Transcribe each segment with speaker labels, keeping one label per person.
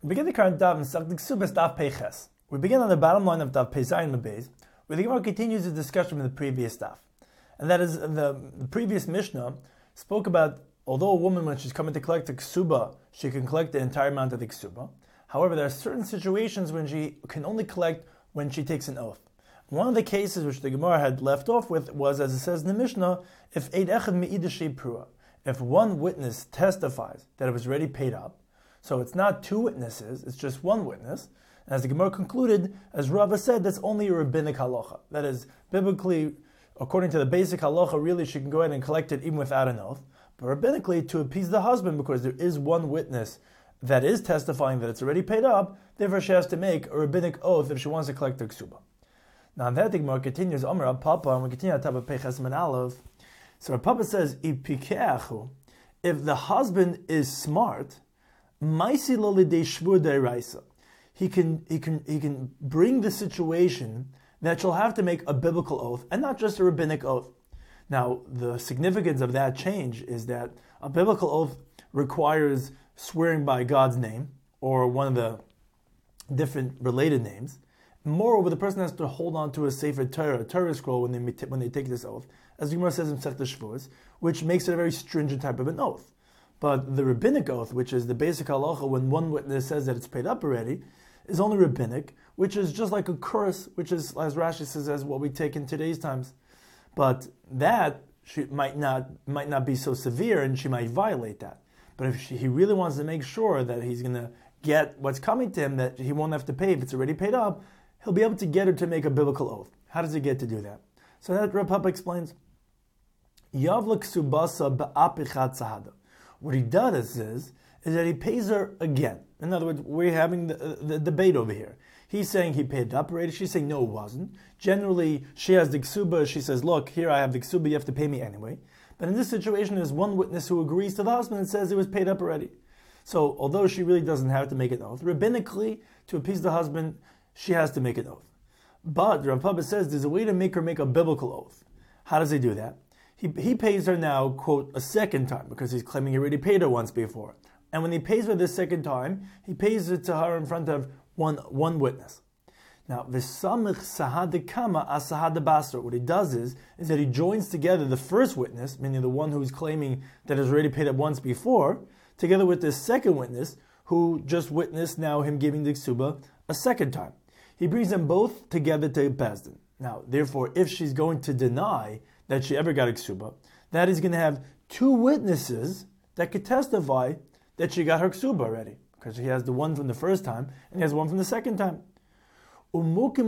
Speaker 1: We begin the current daf in Sach Ksubas daf Peiches. We begin on the bottom line of daf Peizayin Mebez, where the Gemara continues the discussion from the previous daf, and that is the previous Mishnah spoke about although a woman when she's coming to collect a ksuba, she can collect the entire amount of the ksuba. However, there are certain situations when she can only collect when she takes an oath. One of the cases which the Gemara had left off with was, as it says in the Mishnah, if eid echad me'idashei prua, if one witness testifies that it was already paid up. So it's not two witnesses, it's just one witness. And as the Gemara concluded, as Rava said, that's only a rabbinic halacha. That is, biblically, according to the basic halacha, really she can go ahead and collect it even without an oath. But rabbinically, to appease the husband, because there is one witness that is testifying that it's already paid up, therefore she has to make a rabbinic oath if she wants to collect the ksuba. Now on that the Gemara continues, Amar Rav Papa, and we continue at top of Peiches Min Aleph. So Rav Papa says, if the husband is smart, he can bring the situation that she'll have to make a biblical oath and not just a rabbinic oath. Now, the significance of that change is that a biblical oath requires swearing by God's name or one of the different related names. Moreover, the person has to hold on to a Sefer Torah, a Torah scroll when they take this oath, as the Gemara says in Masechta Shavuos, which makes it a very stringent type of an oath. But the rabbinic oath, which is the basic halacha when one witness says that it's paid up already, is only rabbinic, which is just like a curse, which is, as Rashi says, as what we take in today's times. But that might not be so severe, and she might violate that. But if he really wants to make sure that he's going to get what's coming to him, that he won't have to pay if it's already paid up, he'll be able to get her to make a biblical oath. How does he get to do that? So that Rav Papa explains. Yavla ksubasa ba'apichat sahada. What he does is that he pays her again. In other words, we're having the debate over here. He's saying he paid up already. She's saying no, it wasn't. Generally, she has the ksuba. She says, look, here I have the ksuba. You have to pay me anyway. But in this situation, there's one witness who agrees to the husband and says it was paid up already. So although she really doesn't have to make an oath, rabbinically, to appease the husband, she has to make an oath. But Rav Papa says there's a way to make her make a biblical oath. How does he do that? He pays her now, quote, a second time, because he's claiming he already paid her once before. And when he pays her this second time, he pays it to her in front of one witness. Now, v'samich sahad kama asahad basra. What he does is that he joins together the first witness, meaning the one who's claiming that has already paid up once before, together with the second witness, who just witnessed now him giving the ksuba a second time. He brings them both together to Bezdin. Now, therefore, if she's going to deny that she ever got a ksuba, that is going to have two witnesses that could testify that she got her ksuba already, because he has the one from the first time and he has one from the second time. Now,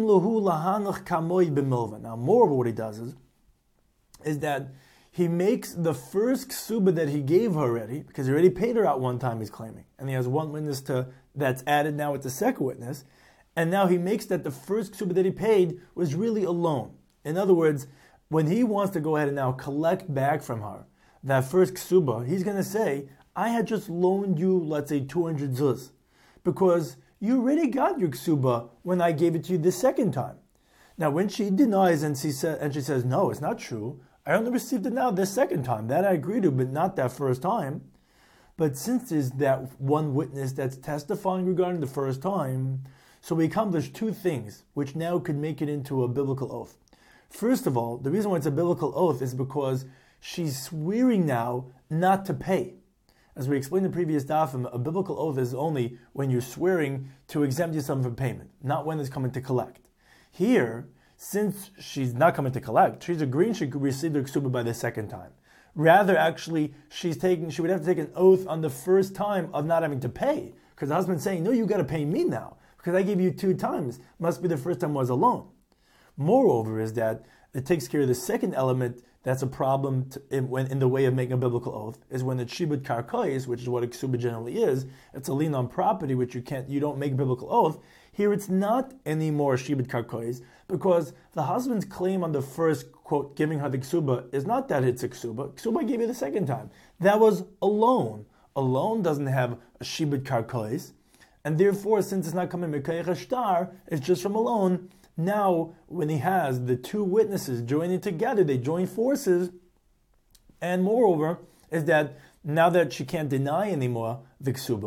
Speaker 1: moreover, what he does is that he makes the first ksuba that he gave her already, because he already paid her out one time, he's claiming, and he has one witness that's added now with the second witness, and now he makes that the first ksuba that he paid was really a loan. In other words, when he wants to go ahead and now collect back from her that first ksuba, he's going to say, I had just loaned you, let's say, 200 zuz, because you already got your ksuba when I gave it to you the second time. Now, when she denies and she says, no, it's not true, I only received it now the second time. That I agree to, but not that first time. But since there's that one witness that's testifying regarding the first time, so we accomplish two things, which now could make it into a biblical oath. First of all, the reason why it's a biblical oath is because she's swearing now not to pay. As we explained in the previous dafim, a biblical oath is only when you're swearing to exempt yourself from payment, not when it's coming to collect. Here, since she's not coming to collect, she's agreeing she could receive the ksuba by the second time. Rather, actually, she would have to take an oath on the first time of not having to pay, because the husband's saying, no, you got to pay me now, because I gave you 2 times. Must be the first time was a loan. Moreover, is that it takes care of the second element that's a problem in the way of making a biblical oath, is when it's shibud karkois, which is what a ksuba generally is. It's a lien on property, which you don't make a biblical oath. Here it's not anymore shibud karkois, because the husband's claim on the first, quote, giving her the ksuba is not that it's a ksuba. Ksuba I gave you the second time. That was a loan. A loan doesn't have a shibud karkois, and therefore, since it's not coming mekayach shtar, it's just from a loan. Now, when he has the two witnesses joining together, they join forces, and moreover, is that now that she can't deny anymore the ksuba,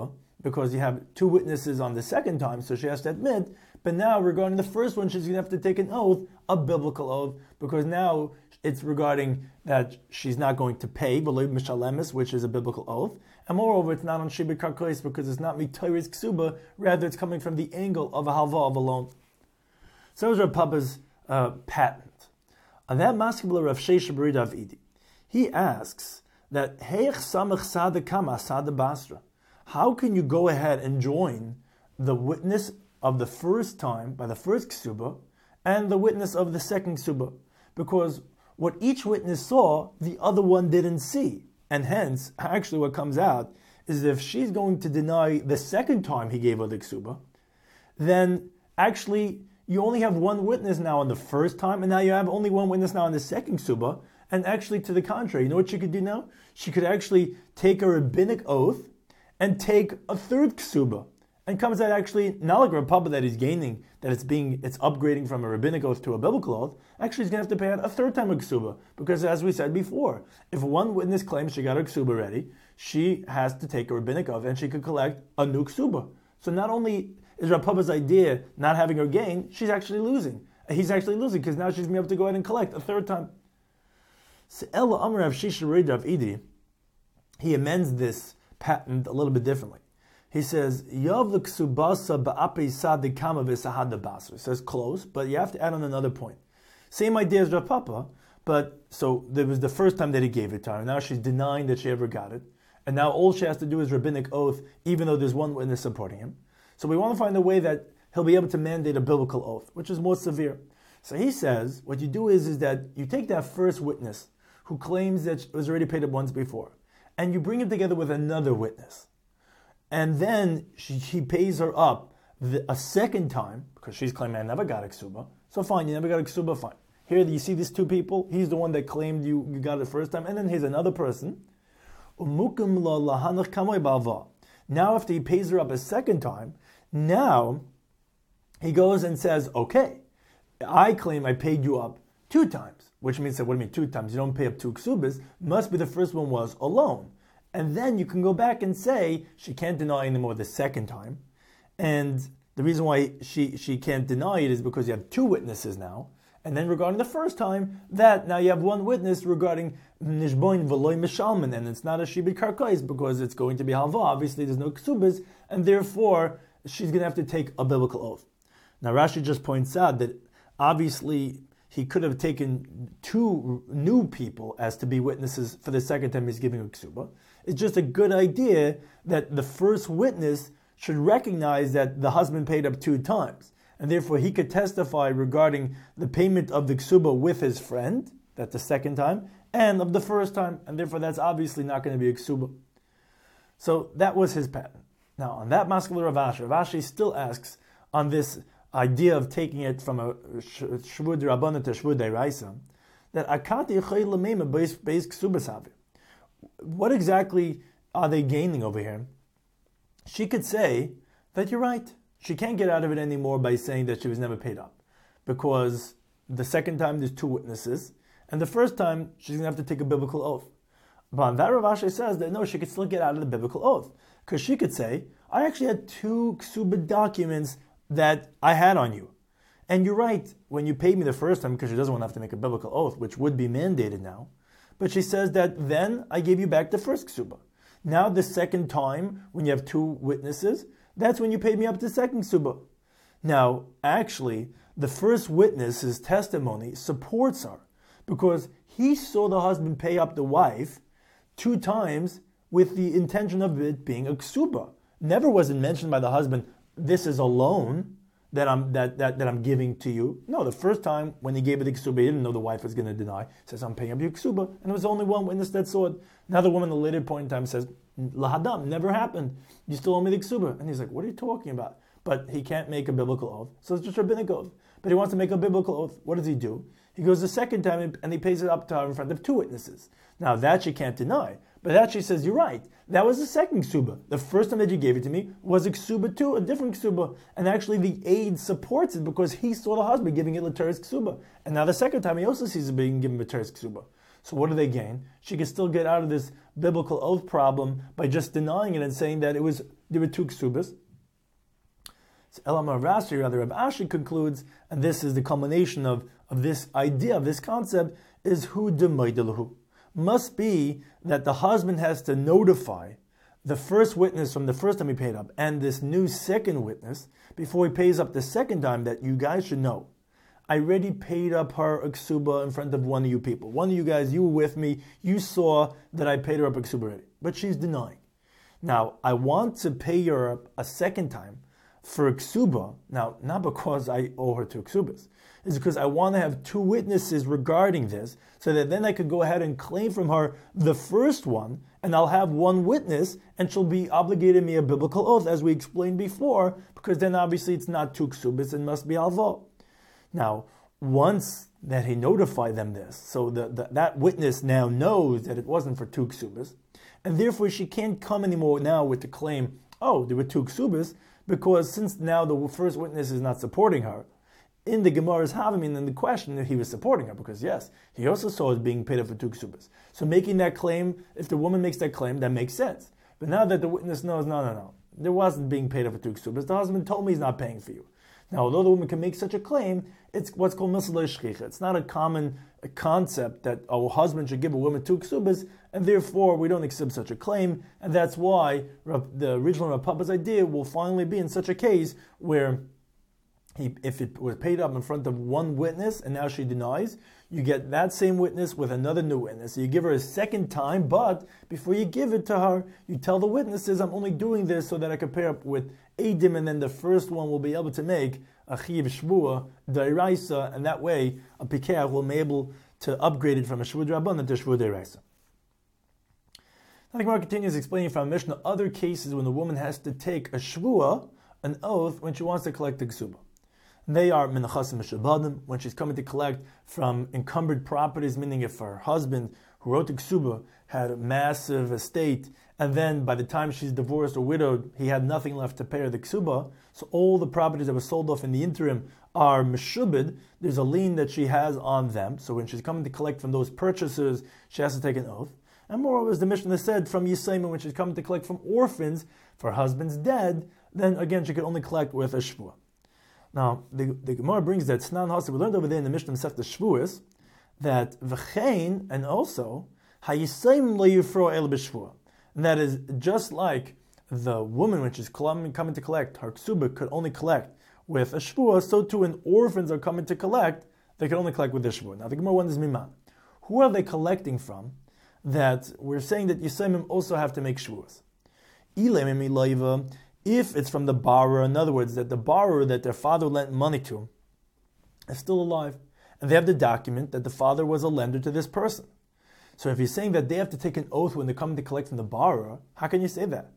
Speaker 1: because you have two witnesses on the second time, so she has to admit. But now, regarding the first one, she's going to have to take an oath, a biblical oath, because now it's regarding that she's not going to pay, which is a biblical oath. And moreover, it's not on Shibud Karkois because it's not Mitoris Ksuba, rather it's coming from the angle of a halva, of a loan. So that was Rav Papa's patent. On that maskabla Rav Shesha B'ri Rav Idi, he asks that Heich Samach Sada Kama Sada Basra. How can you go ahead and join the witness of the first time by the first ksuba and the witness of the second ksuba? Because what each witness saw, the other one didn't see. And hence, actually what comes out is if she's going to deny the second time he gave her the ksuba, then actually you only have one witness now on the first time, and now you have only one witness now on the second ksuba. And actually, to the contrary, you know what she could do now? She could actually take a rabbinic oath and take a third ksuba. And comes out actually, not like Rav Papa that he's gaining, that it's upgrading from a rabbinic oath to a biblical oath. Actually, he's going to have to pay out a third time a ksuba. Because as we said before, if one witness claims she got her ksuba ready, she has to take a rabbinic oath and she could collect a new ksuba. So not only is Rav Papa's idea not having her gain, she's actually losing. He's actually losing because now she's going to be able to go ahead and collect a third time. So Ella Amar Rav Shisha B'ri Rav Idi, he amends this patent a little bit differently. He says, Yav l'ksubasa ba'api sadikama v'sahada basra. Says close, but you have to add on another point. Same idea as Rav Papa, but so there was the first time that he gave it to her. Now she's denying that she ever got it. And now all she has to do is rabbinic oath, even though there's one witness supporting him. So we want to find a way that he'll be able to mandate a biblical oath, which is more severe. So he says, what you do is that you take that first witness who claims that it was already paid up once before, and you bring him together with another witness. And then he pays her up a second time, because she's claiming, I never got a ksuba. So fine, you never got a ksuba, fine. Here you see these two people, he's the one that claimed you got it the first time, and then here's another person. Now after he pays her up a second time, now he goes and says, okay, I claim I paid you up 2 times, which means that, what do you mean 2 times? You don't pay up 2 ksubas, must be the first one was a loan. And then you can go back and say she can't deny anymore the second time. And the reason why she can't deny it is because you have 2 witnesses now. And then regarding the first time, that now you have 1 witness regarding nishboin v'loy mishalman, and it's not a shibud karkais because it's going to be halva. Obviously, there's no ksubas, and therefore she's going to have to take a biblical oath. Now Rashi just points out that obviously he could have taken 2 new people as to be witnesses for the second time he's giving a ksuba. It's just a good idea that the first witness should recognize that the husband paid up 2 times. And therefore he could testify regarding the payment of the ksuba with his friend, that's the second time, and of the first time, and therefore that's obviously not going to be a ksuba. So that was his patent. Now on that maskul Rav Ashi still asks on this idea of taking it from a shvud rabbanan to shvud deraisa, that akati chay lamema beis ksubas havi. What exactly are they gaining over here? She could say that you're right. She can't get out of it anymore by saying that she was never paid up, because the second time there's 2 witnesses, and the first time she's going to have to take a biblical oath. But on that Rav Ashi says that no, she could still get out of the biblical oath, because she could say, I actually had 2 ksuba documents that I had on you. And you're right, when you paid me the first time, because she doesn't want to have to make a biblical oath, which would be mandated now. But she says that then I gave you back the first ksuba. Now the second time, when you have 2 witnesses, that's when you paid me up the second ksuba. Now, actually, the first witness's testimony supports her, because he saw the husband pay up the wife 2 times with the intention of it being a ksuba. Never was it mentioned by the husband, this is a loan that I'm giving to you. No, the first time when he gave it the ksuba, he didn't know the wife was going to deny. He says, I'm paying up your ksuba. And there was only 1 witness that saw it. Now the woman at a later point in time says, lahadam, never happened. You still owe me the ksuba. And he's like, what are you talking about? But he can't make a biblical oath. So it's just a rabbinic oath. But he wants to make a biblical oath. What does he do? He goes the second time and he pays it up to her in front of 2 witnesses. Now that she can't deny. But that she says, you're right. That was the second ksuba. The first time that you gave it to me was a ksuba too, a different ksuba. And actually the aide supports it because he saw the husband giving it L'teres ksuba. And now the second time he also sees it being given L'teres ksuba. So what do they gain? She can still get out of this biblical oath problem by just denying it and saying that it was there were 2 ksubas. So Elamar Rashi, rather Rav Ashi concludes, and this is the culmination of this idea, of this concept, is hu demoidelahu. Must be that the husband has to notify the first witness from the first time he paid up and this new second witness before he pays up the second time, that you guys should know, I already paid up her a ksuba in front of one of you people. One of you guys, you were with me, you saw that I paid her up a ksuba already. But she's denying. Now, I want to pay her up a second time for a ksuba, now, not because I owe her 2 ksubas, is because I want to have 2 witnesses regarding this, so that then I could go ahead and claim from her the first one, and I'll have 1 witness, and she'll be obligated me a biblical oath, as we explained before, because then obviously it's not 2 ksubas, it must be alvo. Now, once that he notified them this, so that witness now knows that it wasn't for 2 ksubas, and therefore she can't come anymore now with the claim, oh, there were 2 ksubas, because since now the first witness is not supporting her, in the Gemara's Havamin, in the question that he was supporting her, because yes, he also saw it being paid up for 2 ksubas. So making that claim, if the woman makes that claim, that makes sense. But now that the witness knows, no, there wasn't being paid up for 2 ksubas, the husband told me he's not paying for you. Now, although the woman can make such a claim, it's what's called misla shchicha. It's not a common concept that a husband should give a woman 2 ksubas, and therefore we don't accept such a claim, and that's why the original Rav Papa's idea will finally be in such a case where if it was paid up in front of 1 witness and now she denies, you get that same witness with another new witness. So you give her a second time, but before you give it to her, you tell the witnesses, I'm only doing this so that I can pair up with Eidim, and then the first one will be able to make a Chiv Shvua, Dairaisa, and that way a Pikeach will be able to upgrade it from a Shvua Drabanan to Shvua Dairaisa. Now the Gemara continues explaining from Mishnah other cases when the woman has to take a Shvua, an oath, when she wants to collect the Ksuba. They are Menachasim Mishabadim, when she's coming to collect from encumbered properties, meaning if her husband, who wrote the Ksuba, had a massive estate, and then by the time she's divorced or widowed, he had nothing left to pay her the Ksuba, so all the properties that were sold off in the interim are Meshubid, there's a lien that she has on them, so when she's coming to collect from those purchasers, she has to take an oath. And moreover, as the Mishnah said, from Yisayim, when she's coming to collect from orphans, if her husband's dead, then again she could only collect with a Shvua. Now, the Gemara brings that Snan Hasa, we learned over there in the Mishnah Masechta Shvuos, that V'chein, and also, Hayisayim lo yifro el b'shvua. And that is just like the woman, when she's coming to collect, her ksuba could only collect with a shvua, so too when orphans are coming to collect, they can only collect with a shvua. Now, the Gemara wonders, Miman, who are they collecting from that we're saying that Yisayim also have to make shvuas? Ilem ilayva, if it's from the borrower, in other words, that the borrower that their father lent money to is still alive, and they have the document that the father was a lender to this person. So if you're saying that they have to take an oath when they're coming to collect from the borrower, how can you say that?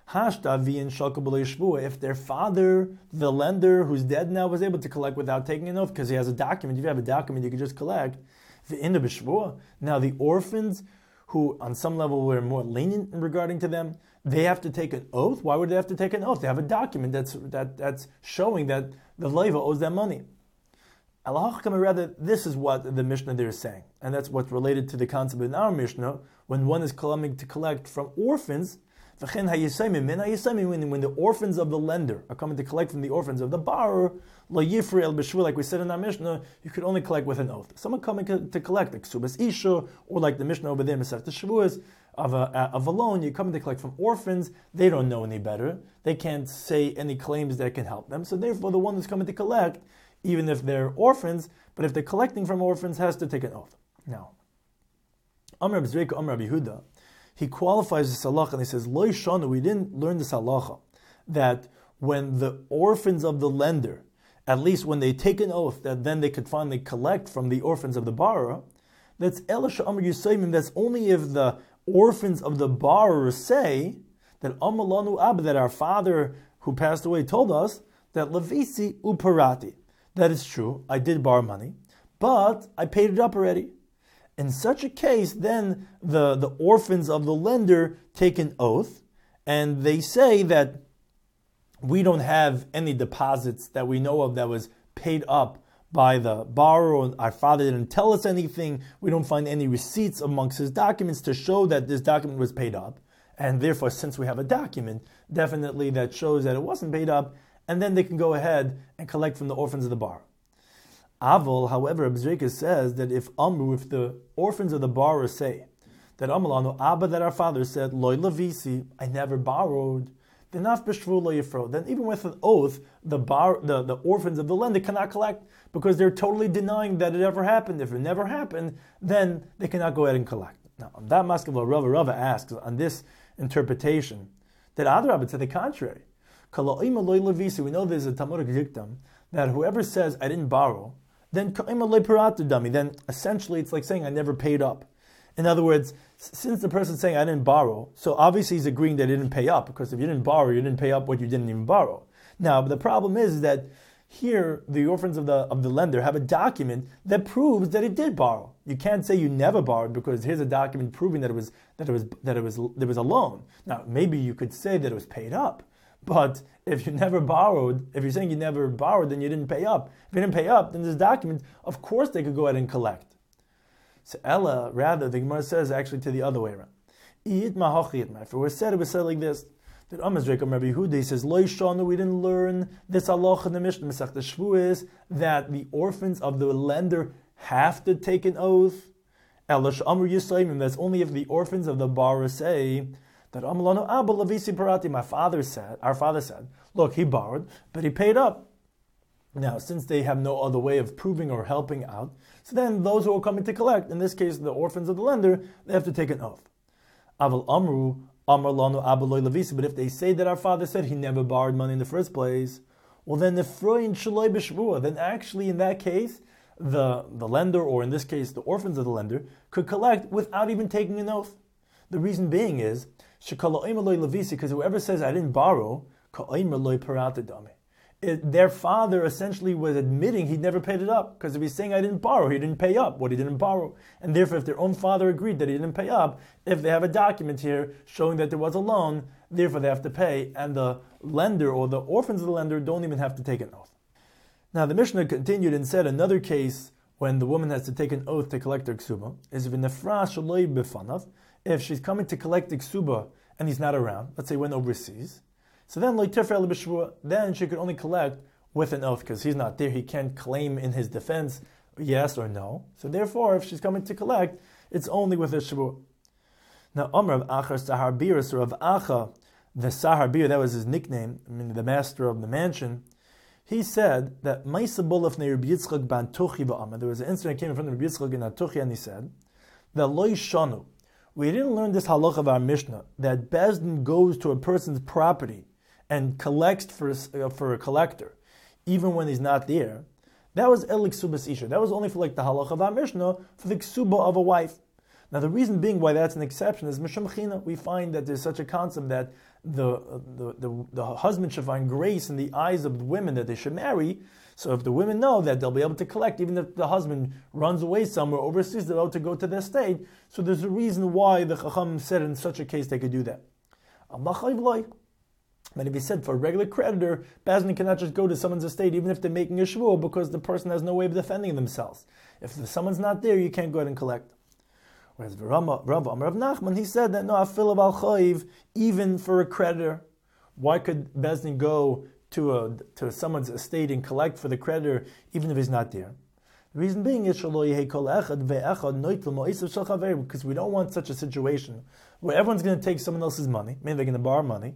Speaker 1: If their father, the lender who's dead now, was able to collect without taking an oath because he has a document, if you have a document, you can just collect. Now the orphans, who on some level were more lenient regarding to them, they have to take an oath. Why would they have to take an oath? They have a document that's showing that the leiva owes them money. Rather, this is what the Mishnah there is saying, and that's what's related to the concept in our Mishnah when one is coming to collect from orphans. When the orphans of the lender are coming to collect from the orphans of the borrower, like we said in our Mishnah, you could only collect with an oath. Someone coming to collect, like Subas Isha, or like the Mishnah over there, Masechta Shavuos, of a loan, you're coming to collect from orphans, they don't know any better. They can't say any claims that can help them. So therefore, the one who's coming to collect, even if they're orphans, but if they're collecting from orphans, has to take an oath. Now, Amr B'Zreika, Amr Yehuda, he qualifies this halacha and he says, Lo Shanu, we didn't learn this halacha, that when the orphans of the lender, at least when they take an oath, that then they could finally collect from the orphans of the borrower, that's Elisha Amr Yisayim, that's only if the orphans of the borrower say that Amalanu Abba, that our father who passed away told us that Levisi Uparati. That is true, I did borrow money, but I paid it up already. In such a case, then the orphans of the lender take an oath, and they say that we don't have any deposits that we know of that was paid up by the borrower. Our father didn't tell us anything. We don't find any receipts amongst his documents to show that this document was paid up. And therefore, since we have a document, definitely that shows that it wasn't paid up, and then they can go ahead and collect from the orphans of the bar. Avol, however, Abzrika says that if the orphans of the borrower say that Amalanu Abba, that our father said, Loi Lavisi, I never borrowed, then even with an oath, the orphans of the lender cannot collect because they're totally denying that it ever happened. If it never happened, then they cannot go ahead and collect. Now, on that Maskava Rava asks on this interpretation that Adrabah, to the contrary, we know there's a Talmudic dictum that whoever says I didn't borrow, then essentially it's like saying I never paid up. In other words, since the person's saying I didn't borrow, so obviously he's agreeing that he didn't pay up, because if you didn't borrow, you didn't pay up what you didn't even borrow. Now, but the problem is that here the orphans of the lender have a document that proves that it did borrow. You can't say you never borrowed because here's a document proving that there was a loan. Now, maybe you could say that it was paid up, but if you never borrowed, if you're saying you never borrowed, then you didn't pay up. If you didn't pay up, then this document, of course they could go ahead and collect. So Ella, rather, the Gemara says actually to the other way around. If it was said like this, that Amazrek Rabbi Yehuda says, Lo Yishanu, we didn't learn this halacha in the Mishnah, Masechta Shvuos, that the orphans of the lender have to take an oath. Ella Sh'amru Yisraelim, that's only if the orphans of the borrower say, that Amalanu Abba Lavisi Parati, our father said, look, he borrowed, but he paid up. Now, since they have no other way of proving or helping out, so then those who are coming to collect, in this case the orphans of the lender, they have to take an oath. Aval Amru, Amar Lanu Abba Loi Lavisi, but if they say that our father said he never borrowed money in the first place, well then the Frein Shaloi B'Shvua, then actually in that case, the lender, or in this case the orphans of the lender, could collect without even taking an oath. The reason being is, because whoever says I didn't borrow, their father essentially was admitting he'd never paid it up. Because if he's saying I didn't borrow, he didn't pay up what he didn't borrow. And therefore, if their own father agreed that he didn't pay up, if they have a document here showing that there was a loan, therefore they have to pay. And the lender or the orphans of the lender don't even have to take an oath. Now the Mishnah continued and said another case when the woman has to take an oath to collect her ksuba is if she's coming to collect the ksuba and he's not around, let's say went overseas, so then she could only collect with an oath because he's not there. He can't claim in his defense yes or no. So therefore, if she's coming to collect, it's only with a shvua. Now, Amr of Achar Sahar Biris, or of Acha, the Sahar Bir, that was his nickname, I mean the master of the mansion, he said that there was an incident that came in front of Rabbi Yitzchak in Atuchi, and he said that Lo Yishanu, we didn't learn this halach of our Mishnah, that Bezdin goes to a person's property and collects for a collector, even when he's not there. That was elik subas isha. That was only for like the halach of our Mishnah, for the ksuba of a wife. Now the reason being why that's an exception is mishum china. We find that there's such a concept that the husband should find grace in the eyes of the women that they should marry. So if the women know that they'll be able to collect, even if the husband runs away somewhere overseas, they're able to go to their state. So there's a reason why the Chacham said in such a case they could do that. But if he said for a regular creditor, Bezdin cannot just go to someone's estate even if they're making a shvuah because the person has no way of defending themselves. If someone's not there, you can't go ahead and collect. Whereas Rav Amar of Nachman, he said that no, afil of al chayiv, even for a creditor, why could Bezdin go to someone's estate and collect for the creditor even if he's not there? The reason being is because we don't want such a situation where everyone's going to take someone else's money, maybe they're going to borrow money,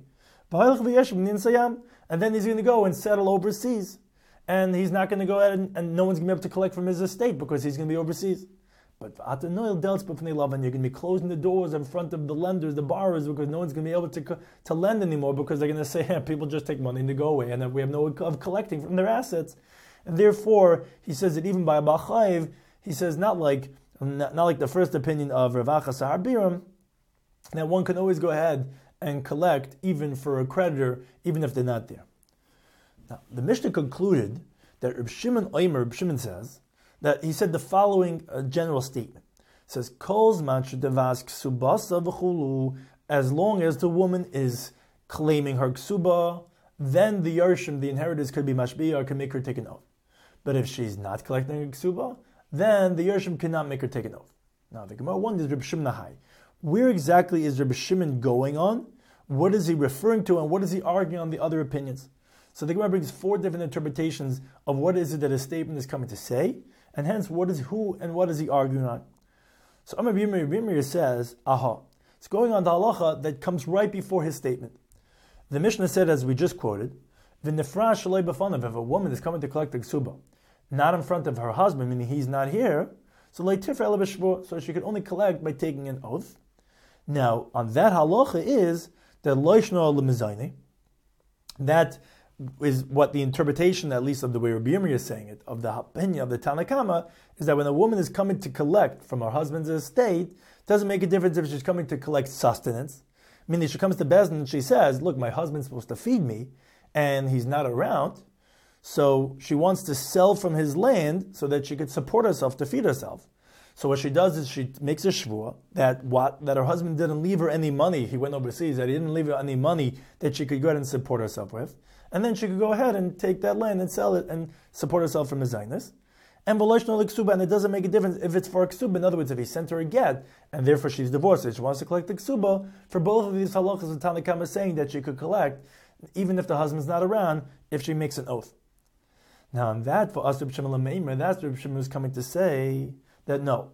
Speaker 1: and then he's going to go and settle overseas, and he's not going to go ahead and no one's going to be able to collect from his estate because he's going to be overseas. But you're going to be closing the doors in front of the lenders, the borrowers, because no one's going to be able to lend anymore because they're going to say, hey, people just take money and they go away, and then we have no way of collecting from their assets. And therefore, he says that even by a Bachayiv, he says not like the first opinion of Rav Acha Sahar Biram, that one can always go ahead and collect even for a creditor, even if they're not there. Now, the Mishnah concluded that Reb Shimon says, that he said the following general statement. It says, as long as the woman is claiming her ksuba, then the yarshim, the inheritors, could be mashbiya or can make her take an oath. But if she's not collecting her ksuba, then the yarshim cannot make her take an oath. Now the Gemara wonders, Reb Shimon Nahai, Where exactly is Rabbi Shimon going on? What is he referring to, and what is he arguing on the other opinions? So the Gemara brings 4 different interpretations of what is it that his statement is coming to say, and hence what is he arguing on. So Amar Yirmiyah says, it's going on the halacha that comes right before his statement. The Mishnah said, as we just quoted, V'nefrash shalei b'fanav, if a woman is coming to collect the ksuba, not in front of her husband, meaning he's not here, so she could only collect by taking an oath. Now, on that halacha is that loishno lemizayne. That is what the interpretation, at least of the way Rabbi Yirmiyah is saying it, of the opinion of the Tanna Kama, is that when a woman is coming to collect from her husband's estate, it doesn't make a difference if she's coming to collect sustenance. Meaning she comes to Bezdin and she says, look, my husband's supposed to feed me, and he's not around, so she wants to sell from his land so that she could support herself to feed herself. So what she does is she makes a shvua that her husband didn't leave her any money. He went overseas, that he didn't leave her any money that she could go ahead and support herself with. And then she could go ahead and take that land and sell it and support herself from his zainis. And it doesn't make a difference if it's for a ksuba. In other words, if he sent her a get, and therefore she's divorced, and she wants to collect the ksuba, for both of these halachas, the Tanna Kama is saying that she could collect, even if the husband's not around, if she makes an oath. Now, on that, for us, Reb Shimon Lameimer, that's Reb Shimon is coming to say that no.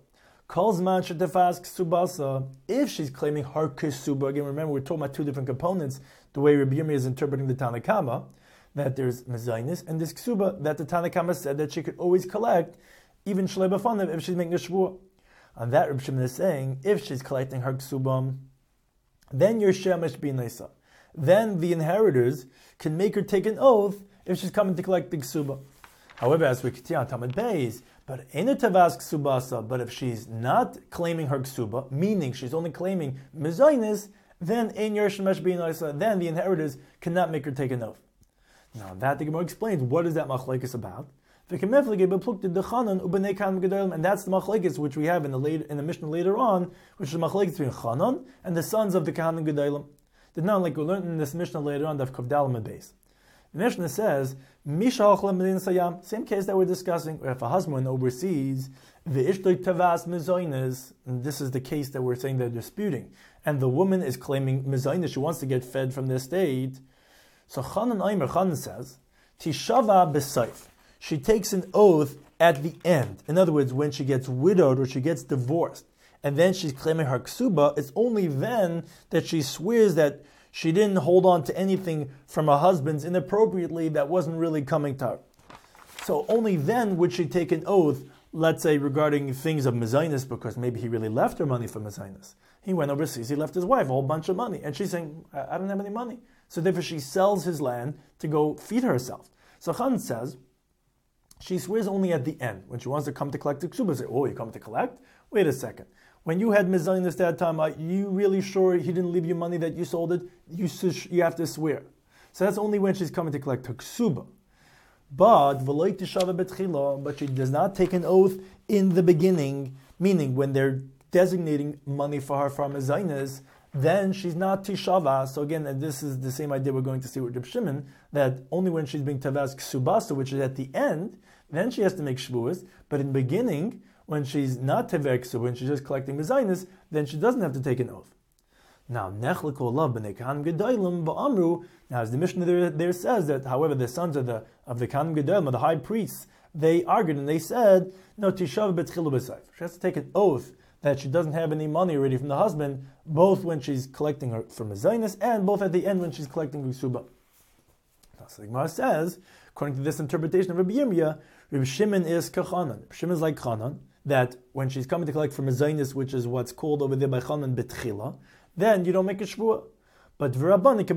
Speaker 1: If she's claiming her ksuba, again, remember, we're talking about 2 different components, the way Rabbi Yirmiyah is interpreting the Tanna Kama, that there's mezainis and this ksuba, that the Tanna Kama said that she could always collect, even shlei b'fanav, if she's making a shvua. On that, Reb Shimon is saying, if she's collecting her ksuba, then your shemesh b'inaisa. Then the inheritors can make her take an oath if she's coming to collect the ksuba. However, as we continue on Tamid Beis, but if she's not claiming her ksuba, meaning she's only claiming mezainis, then then the inheritors cannot make her take an oath. Now that the Gemara explains what is that machlekes about. And that's the machlekes which we have in the Mishnah later on, which is the machlekes between Chanan and the sons of the Kahanim Gedolim. Did not like we learned in this Mishnah later on, Daf Kuf Daled Beis. The Mishnah says, same case that we're discussing, if a husband went overseas, and this is the case that we're saying they're disputing, and the woman is claiming mezainis, she wants to get fed from the estate. So Chanan says, Tishava b'saif. She takes an oath at the end. In other words, when she gets widowed or she gets divorced, and then she's claiming her ksuba, it's only then that she swears that she didn't hold on to anything from her husband's inappropriately that wasn't really coming to her. So only then would she take an oath, let's say, regarding things of mezainis, because maybe he really left her money for mezainis. He went overseas, he left his wife a whole bunch of money, and she's saying, I don't have any money. So therefore she sells his land to go feed herself. So Khan says, she swears only at the end. When she wants to come to collect the ksuba, say, oh, you come to collect? Wait a second. When you had mezainis that time, are you really sure he didn't leave you money that you sold it? You have to swear. So that's only when she's coming to collect her ksuba. But she does not take an oath in the beginning, meaning when they're designating money for her from mezainis, then she's not tishava. So again, and this is the same idea we're going to see with Reb Shimon, that only when she's being tavas ksubasa, which is at the end, then she has to make shvuas. But in the beginning, when she's not tavas ksuba, when she's just collecting mezainis, then she doesn't have to take an oath. Now, now as the Mishnah there says that, however, the sons of the Kahanim Gedolim, the high priests, they argued and they said, no, tishav betchilu b'sayf. She has to take an oath that she doesn't have any money already from the husband, both when she's collecting her from mezainis and both at the end when she's collecting ksuba. So the Gemara says, according to this interpretation of Rabbi Yirmiyah, Rabbi Shimon is kachanan. Rabbi Shimon is like Chanan, that when she's coming to collect from mezainis, which is what's called over there by Chanan betchila, then you don't make a shvuah. But the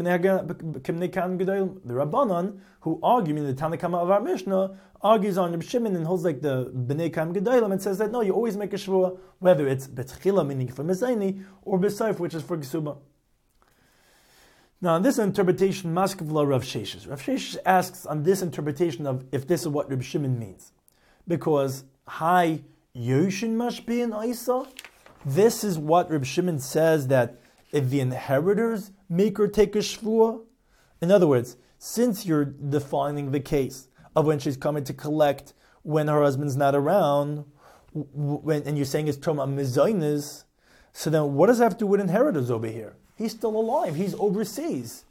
Speaker 1: Rabbanan, who argue, meaning the Tanna Kama of our Mishnah, argues on Reb Shimon and holds like the Bnei Kahanim Gedolim and says that no, you always make a shvuah, whether it's betchila, meaning for mezaini, or besayf, which is for ksuba. Now, on this interpretation, Maskevla Rav Sheshes. Rav Sheshes asks on this interpretation of if this is what Reb Shimon means, because Hai Yoshin Mashbi in Isa. This is what Reb Shimon says, that if the inheritors make her take a shvuah. In other words, since you're defining the case of when she's coming to collect when her husband's not around, and you're saying it's Toma Mezainis, So then what does it have to do with inheritors over here? He's still alive. He's overseas.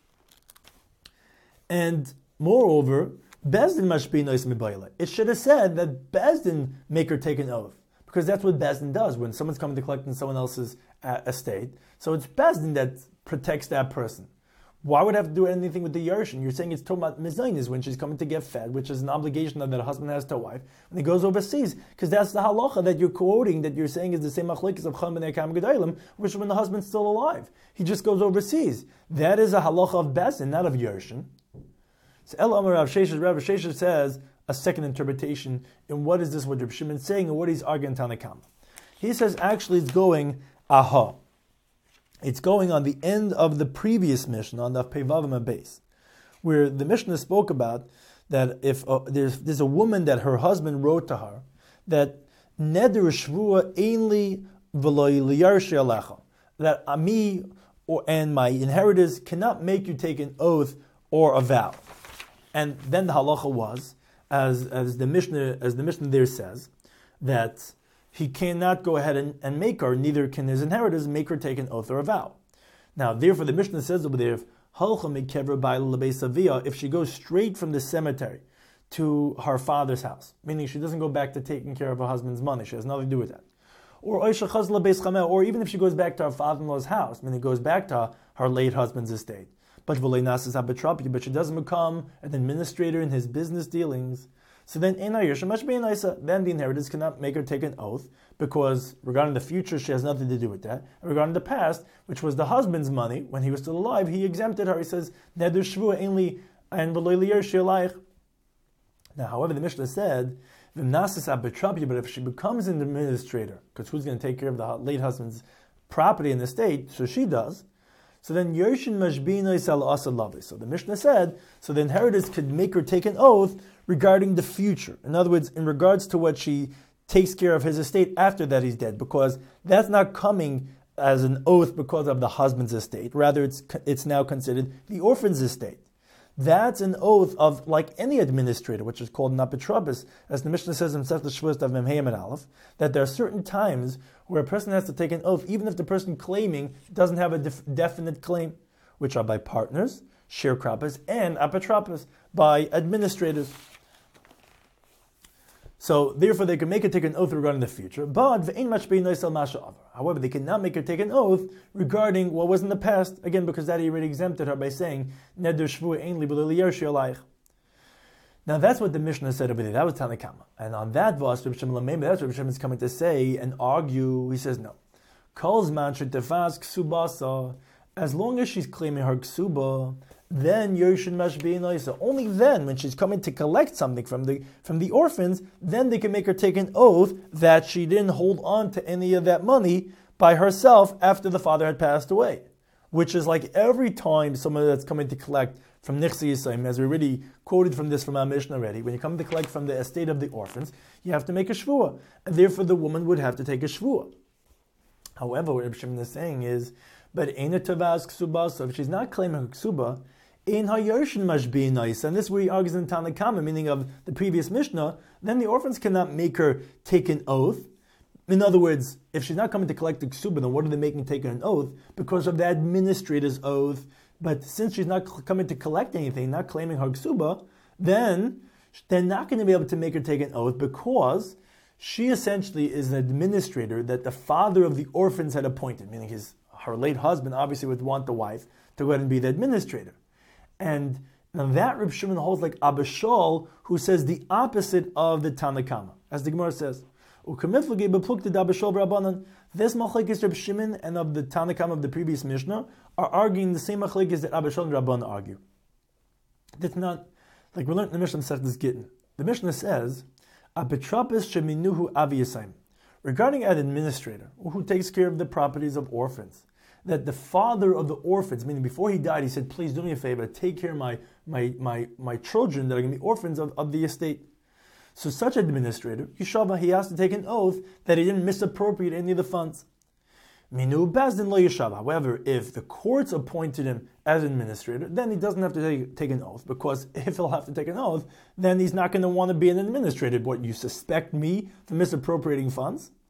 Speaker 1: And moreover, Bezdin mashbi nois mibayla. It should have said that Bezdin make her take an oath, because that's what Bezdin does when someone's coming to collect in someone else's estate. So it's Bezdin that protects that person. Why would it have to do anything with the Yershin? You're saying it's talking about Mizainis when she's coming to get fed, which is an obligation that a husband has to a wife, when he goes overseas. Because that's the halacha that you're quoting, that you're saying is the same machlekes of Chum and Ekam Gedolim, which is when the husband's still alive. He just goes overseas. That is a halacha of Bezdin, not of Yershin. So El Amar Rav Sheshes says a second interpretation in what is this what Reb Shimon is saying and what he's arguing Tanakama. He says actually it's going aha. It's going on the end of the previous Mishnah, on the Pevavim base, where the Mishnah spoke about that if there's a woman that her husband wrote to her that neder shvua ainli v'lo liyarshi alecha, that me and my inheritors cannot make you take an oath or a vow, and then the halacha was as the Mishnah there says that he cannot go ahead and make her, neither can his inheritors make her take an oath or a vow. Now, therefore, the Mishnah says over there, if she goes straight from the cemetery to her father's house, meaning she doesn't go back to taking care of her husband's money, she has nothing to do with that. Or even if she goes back to her father-in-law's house, meaning goes back to her late husband's estate, but she doesn't become an administrator in his business dealings, so then then the inheritors cannot make her take an oath, because regarding the future she has nothing to do with that. And regarding the past, which was the husband's money when he was still alive, he exempted her. He says neder shvua ainli and v'lo liyarshi alayich. Now, however, the Mishnah said but if she becomes an administrator, because who's going to take care of the late husband's property in the estate? So she does. So then Yershin mashbina sal asalavi. So the Mishnah said, so the inheritors could make her take an oath regarding the future. In other words, in regards to what she takes care of his estate after that he's dead, because that's not coming as an oath because of the husband's estate. Rather, it's now considered the orphan's estate. That's an oath of, like any administrator, which is called an apitrabis, as the Mishnah says in Sefta Shvus of Memheim and Aleph, that there are certain times where a person has to take an oath, even if the person claiming doesn't have a definite claim, which are by partners, sharecroppers, and apitrabis, by administrators. So, therefore, they can make her take an oath regarding the future, but however, they cannot make her take an oath regarding what was in the past, again, because that he already exempted her by saying, neder shvua ainli v'lo liyarshi alayich. Now, that's what the Mishnah said over there. That was Tanakama. And on that verse, that's what Reb Shimon is coming to say and argue. He says, no. Kol zman shetefas ksubasa, as long as she's claiming her ksuba, then Yershin mashbi noisa. Only then, when she's coming to collect something from the orphans, then they can make her take an oath that she didn't hold on to any of that money by herself after the father had passed away. Which is like every time someone that's coming to collect from Nichsi Yisayim, as we already quoted from this from our Mishnah already, when you come to collect from the estate of the orphans, you have to make a shvuah, and therefore the woman would have to take a shvuah. However, what Reb Shimon is saying is, but Eina Tavaz Ksuba, so if she's not claiming her Ksuba, in Hayershin mashbi nice, and this is where he argues in Tanakama, meaning of the previous Mishnah, then the orphans cannot make her take an oath. In other words, if she's not coming to collect the ksuba, then what are they making take her an oath? Because of the administrator's oath. But since she's not coming to collect anything, not claiming her ksuba, then they're not going to be able to make her take an oath, because she essentially is an administrator that the father of the orphans had appointed, meaning her late husband obviously would want the wife to go ahead and be the administrator. And now that Reb Shimon holds like Abba Shaul, who says the opposite of the Tanakama. As the Gemara says, this machlekes Reb Shimon and of the Tanakama of the previous Mishnah are arguing the same machlekes that Abba Shaul and Rabban argue. That's not, like we learned in the Mishnah says this Gittin. The Mishnah says, Apitrapis sheminuhu avi yisayim. Regarding an administrator who takes care of the properties of orphans, that the father of the orphans, meaning before he died, he said, please do me a favor, take care of my children that are going to be orphans of the estate. So such an administrator, Yeshava, he has to take an oath that he didn't misappropriate any of the funds. Minu Bezdin lo Yeshava. However, if the courts appointed him as administrator, then he doesn't have to take an oath, because if he'll have to take an oath, then he's not going to want to be an administrator. What, you suspect me for misappropriating funds?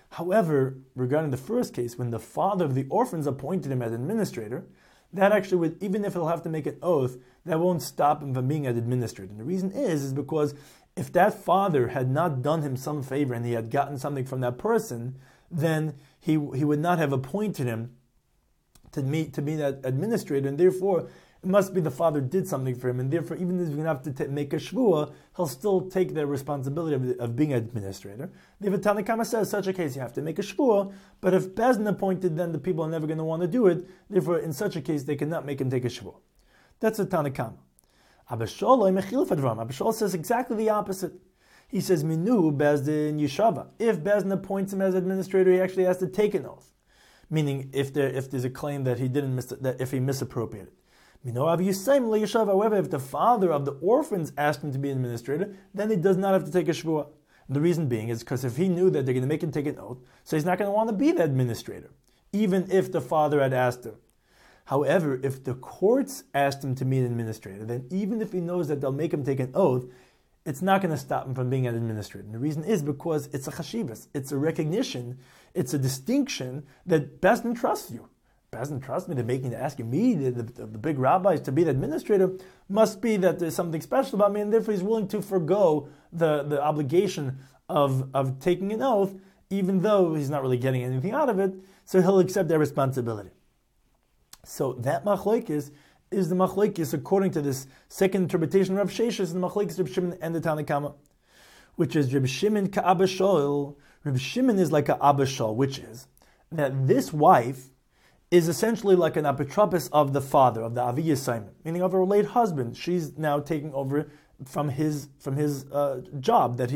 Speaker 1: However, regarding the first case, when the father of the orphans appointed him as administrator, that actually would, even if he'll have to make an oath, that won't stop him from being an administrator. And the reason is because if that father had not done him some favor and he had gotten something from that person, then he would not have appointed him to be that administrator, and therefore it must be the father did something for him, and therefore even if he's going to have to make a shvuah, he'll still take the responsibility of being an administrator. The Tanna Kama says such a case you have to make a shvuah, but if Bezdin appointed, then the people are never going to want to do it. Therefore, in such a case, they cannot make him take a shvuah. That's a Tanna Kama. Abba Shaul says exactly the opposite. He says, Minu Bezdin Yeshava. If Bezdin appoints him as administrator, he actually has to take an oath. Meaning, if there's a claim that if he misappropriated. However, if the father of the orphans asked him to be an administrator, then he does not have to take a shvuah. The reason being is because if he knew that they're going to make him take an oath, so he's not going to want to be the administrator, even if the father had asked him. However, if the courts asked him to be an administrator, then even if he knows that they'll make him take an oath, it's not going to stop him from being an administrator. And the reason is because it's a chashivas, it's a recognition, it's a distinction that Bezdin trusts you. Bezdin trusts me, they're making asking me, the big rabbis, to be the administrator, must be that there's something special about me, and therefore he's willing to forego the obligation of taking an oath, even though he's not really getting anything out of it, so he'll accept that responsibility. So that machlokes is the machlokes according to this second interpretation of Rav Sheshes, the machlokes Reb Shimon and the Tanna Kama, which is Reb Shimon ka'Abba Shaul. Reb Shimon is like a Abba Shaul, which is that this wife is essentially like an apotropos of the father, of the Avi Yisayim, meaning of her late husband. She's now taking over from his job that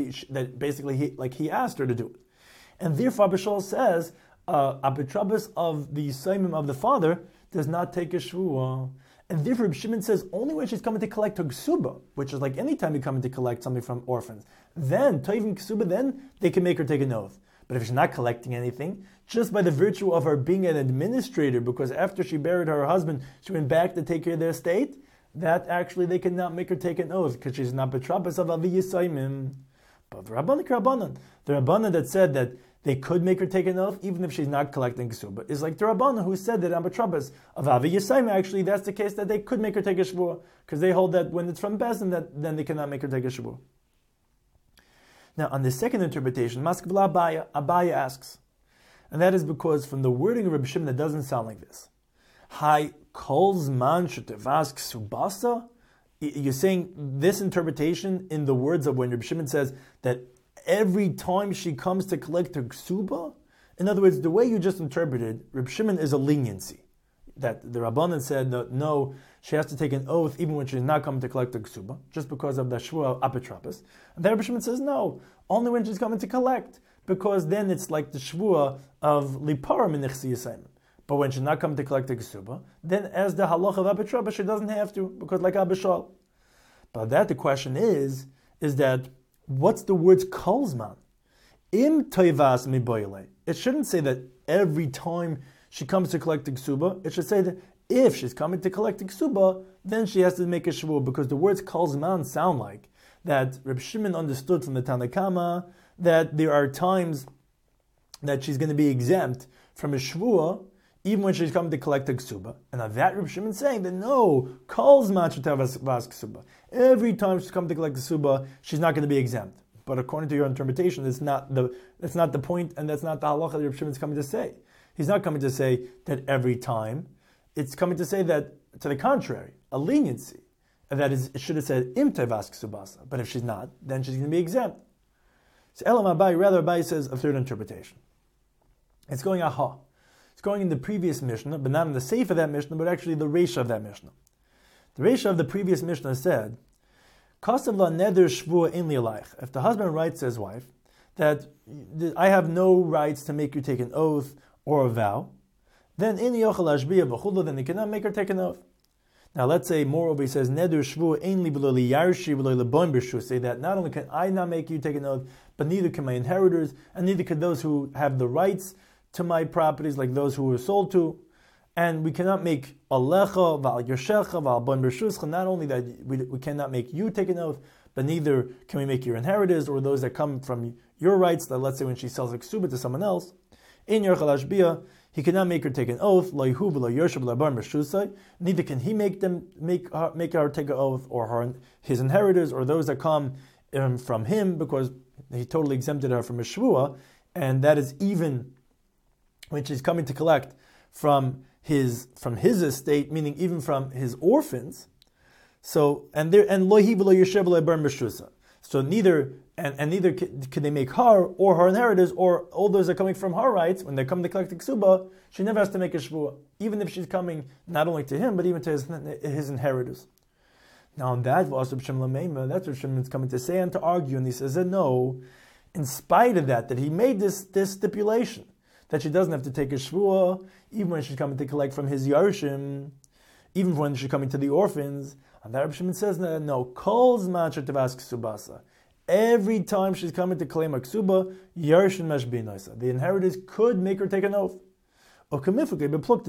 Speaker 1: he asked her to do it. And therefore Abba Shaul says, apotropos of the Yisayim of the father does not take a shvuah. And therefore Reb Shimon says only when she's coming to collect her ksuba, which is like any time you come to collect something from orphans, then toivim ksuba, then they can make her take an oath. But if she's not collecting anything, just by the virtue of her being an administrator, because after she buried her husband, she went back to take care of their estate, that actually they cannot make her take an oath, because she's not betrabas of Avi Yisayim. But the Rabbanan that said that they could make her take an oath, even if she's not collecting ksuba, is like the Rabbanan who said that betrabas of Avi Yisayim, actually that's the case that they could make her take a shvuah, because they hold that when it's from Bezdin, that then they cannot make her take a shvuah. Now, on the second interpretation, Maskevla Abaya asks, and that is because from the wording of Reb Shimon, that doesn't sound like this. Hi, kol zman shetevas ksubasa? You're saying this interpretation in the words of when Reb Shimon says that every time she comes to collect her ksuba? In other words, the way you just interpreted, Reb Shimon is a leniency. That the Rabbanan said, no, she has to take an oath even when she's not coming to collect the ksuba, just because of the shvuah apotropos. And then Reb Shimon says, no, only when she's coming to collect, because then it's like the shvuah of liparim in nechsi yisayim. But when she's not coming to collect the ksuba, then as the halach of apotropos, she doesn't have to, because like Abba Shaul. But that the question is that what's the words kolzman? Im toivas miboyle. It shouldn't say that every time she comes to collect the ksuba. It should say that if she's coming to collect the ksuba, then she has to make a shvuah, because the words kol zman sound like that Reb Shimon understood from the Tanna Kama that there are times that she's going to be exempt from a shvuah even when she's coming to collect the ksuba. And now that Reb Shimon saying that no, kol zman shetevas ksuba. Every time she's coming to collect the ksuba, she's not going to be exempt. But according to your interpretation, that's not the point, and that's not the halacha that Reb Shimon is coming to say. He's not coming to say that every time. It's coming to say that, to the contrary, a leniency. And that is, it should have said, im tevas ksubasa. But if she's not, then she's going to be exempt. So Elam Abai, rather Abai says a third interpretation. It's going aha. It's going in the previous Mishnah, but not in the Seif of that Mishnah, but actually the Reisha of that Mishnah. The Reisha of the previous Mishnah said, Kasav la neder shvuah in li'alaych. If the husband writes to his wife that I have no rights to make you take an oath or a vow, then in yochel ashbiyah v'chulu, then he cannot make her take an oath. Now let's say, moreover, he says, Neder shvuah ein li v'lo liyarshi v'lo l'boim b'shu, say that not only can I not make you take an oath, but neither can my inheritors, and neither can those who have the rights to my properties, like those who were sold to. and we cannot make alecha v'al yershecha v'al bon b'shuscha. Not only that we cannot make you take an oath, but neither can we make your inheritors or those that come from your rights. That let's say when she sells a ksuba to someone else, in yer chalashbia, he cannot make her take an oath. Neither can he make her take an oath, or his inheritors, or those that come from him, because he totally exempted her from a shvua, and that is even when she's coming to collect from his estate, meaning even from his orphans. So so neither can they make her or her inheritors or all those that are coming from her rights when they come to collect the ksuba. She never has to make a shvua, even if she's coming not only to him but even to his inheritors. Now on that, that's what Shimon is coming to say and to argue, and he says that no, in spite of that he made this stipulation that she doesn't have to take a shvua even when she's coming to collect from his yarshim, even when she's coming to the orphans. And that Rabbi Shimon says no, kol zman shetavas ksubasa. Every time she's coming to claim a ksuba, yarshin mashbinoisa, the inheritors could make her take an oath. And like this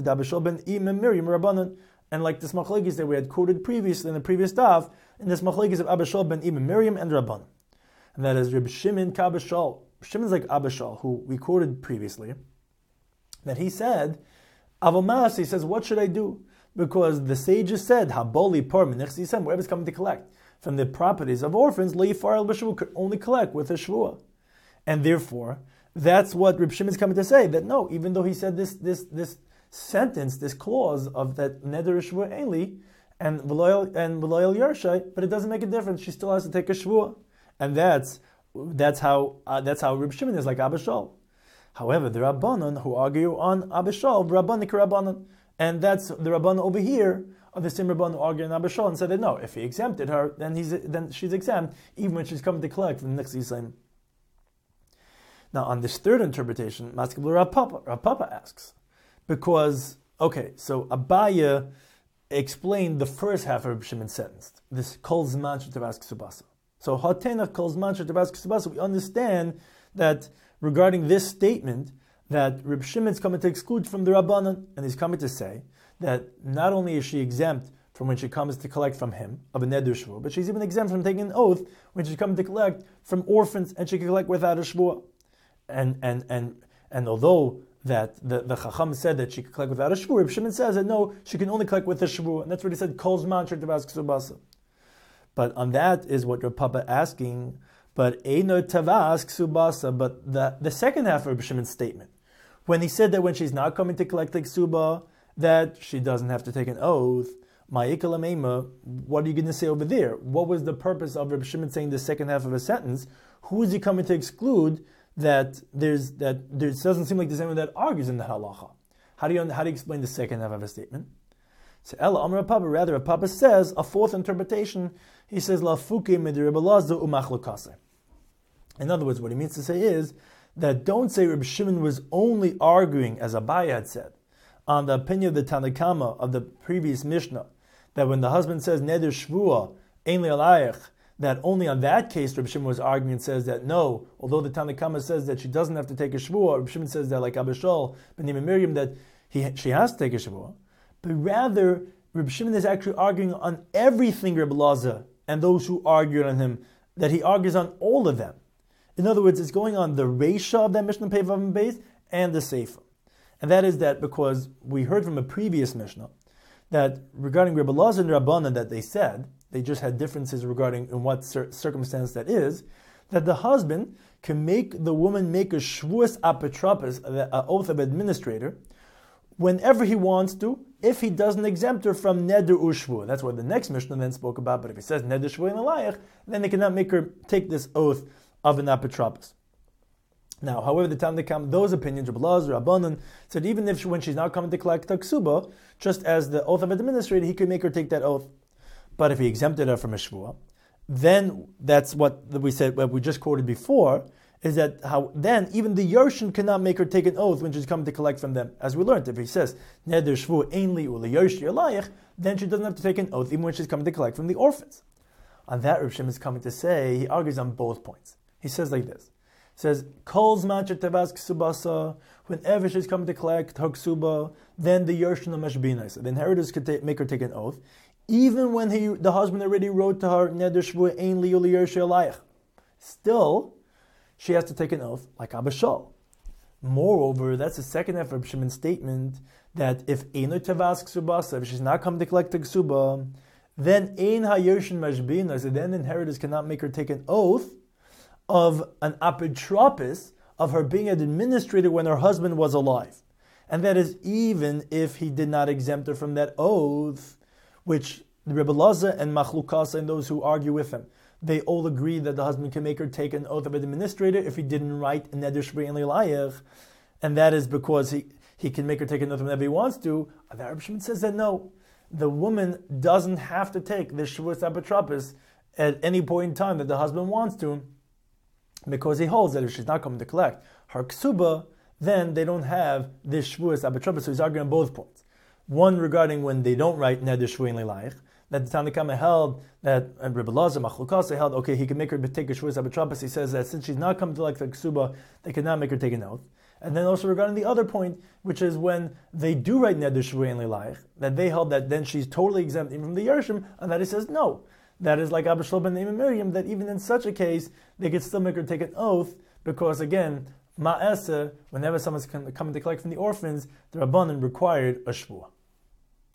Speaker 1: machlekes that we had quoted previously in the previous daf, in this machlekes of Abishal ben Ibn Miriam and Rabbanan. And that is Reb Shimon Kabishal. Shimon's like Abishal, who we quoted previously, that he said, Avomas, he says, what should I do? Because the sages said, Haboli par minich, whoever's coming to collect from the properties of orphans, leifar el b'shvua, could only collect with a shvua. And therefore, that's what Reb Shimon is coming to say, that no, even though he said this sentence, this clause of that neder shvua ainli, and v'loyal yarshai, but it doesn't make a difference, she still has to take a shvua. And that's how Reb Shimon is like Abishal. However, the Rabbanon who argue on Abishal, Rabbanik Rabbanon, and that's the Rabbanon over here of the same Rabbanon who argue on Abishal and said that no, if he exempted her, then she's exempt even when she's coming to collect from the next Yisrael. Now, on this third interpretation, Maskebel Rav Papa asks, because so Abaya explained the first half of Reb Shimon's sentence, this Kol Zman Shetavas Ksubasa. So Hatena Kol Zman Shetavas Ksubasa, we understand that regarding this statement, that Reb Shimon's coming to exclude from the Rabbanan, and he's coming to say that not only is she exempt from when she comes to collect from him of a neder shvua, but she's even exempt from taking an oath when she's coming to collect from orphans, and she can collect without a shvua. And although that the Chacham said that she could collect without a shvua, Reb Shimon says that no, she can only collect with a shvua, and that's what he said, Kol Zman Shetavas Ksubasa. But on that is what Rav Papa asking, but Eino Tavas Ksubasa, but the second half of Reb Shimon's statement, when he said that when she's not coming to collect the ksuba, that she doesn't have to take an oath, Ma'ikal Ameima, what are you going to say over there? What was the purpose of Reb Shimon saying the second half of a sentence? Who is he coming to exclude that there doesn't seem like there's anyone that argues in the halacha? How do you explain the second half of a statement? So Ella Amar Papa, rather Papa says a fourth interpretation. He says La Fuke Midirabalazu Umachlukase. In other words, what he means to say is that don't say Reb Shimon was only arguing, as Abaya had said, on the opinion of the Tanakama of the previous Mishnah, that when the husband says Neder Shvua, Ein Li Alayich, that only on that case Reb Shimon was arguing and says that no, although the Tanakama says that she doesn't have to take a Shvua, Reb Shimon says that like Abishal, Ben Ibn Miriam, that she has to take a Shvua. But rather, Reb Shimon is actually arguing on everything Reb Elazar and those who argued on him, that he argues on all of them. In other words, it's going on the Reisha of that Mishnah Pei Vav and Beis and the Seifa. And that is that because we heard from a previous Mishnah that regarding Reb Elazar and Rabbanan that they said, they just had differences regarding in what circumstance that is, that the husband can make the woman make a shvuas apotropos, an oath of administrator, whenever he wants to, if he doesn't exempt her from neder ushvu. That's what the next Mishnah then spoke about. But if he says neder shvu in alayich, then they cannot make her take this oath of an apotropos. Now, however, the Tanakam, those opinions, Reb Elazar, Rabbanan, said even if when she's not coming to collect taksuba, just as the oath of administrator, he could make her take that oath. But if he exempted her from a shvua, then that's what we said, what we just quoted before, is that how then even the Yershin cannot make her take an oath when she's coming to collect from them. As we learned, if he says neder shvu ainli ula Yershi alayich, then she doesn't have to take an oath even when she's coming to collect from the orphans. On that, Reb Shimon is coming to say, he argues on both points. He says like this: says, Kol's machet tevas ksubasa, whenever she's coming to collect her ksuba, then the Yershina Meshbina, the inheritors could make her take an oath, even when the husband already wrote to her, Neder Shvu Ein Li Uli Yershi Alayich. Still, she has to take an oath like Abba Shol. Moreover, that's the second half of Shimon's statement that if Eino Tevas Ksubasa, if she's not coming to collect the ksuba, then Ein HaYershin Meshbina, so then inheritors cannot make her take an oath of an apotropis of her being an administrator when her husband was alive. And that is even if he did not exempt her from that oath, which the Rebbe Lazar and Machlukasa and those who argue with him, they all agree that the husband can make her take an oath of an administrator if he didn't write a Neder Shvei Ein Lilayich, and that is because he can make her take an oath whenever he wants to. The Rebbe Shimon says that no, the woman doesn't have to take the Shavuos Apotropos at any point in time that the husband wants to, because he holds that if she's not coming to collect her ksuba, then they don't have this Shavuos Apotropos. So he's arguing on both points. One regarding when they don't write Neder Shvei Ein Lilayich, that the Tanakhama held that, and Rebbe Lazar, Machlukasa held, okay, he can make her take a Shavuos Apotropos. He says that since she's not coming to like the ksuba, they cannot make her take an oath. And then also regarding the other point, which is when they do write Neder Shvei Ein Lilayich, that they held that then she's totally exempt even from the Yershim, and that he says no. That is like Abba Shlomo ben Naaman Miriam, that even in such a case, they could still make her take an oath, because again, Ma'aseh, whenever someone's coming to collect from the orphans, the Rabbanan required a Shvuah.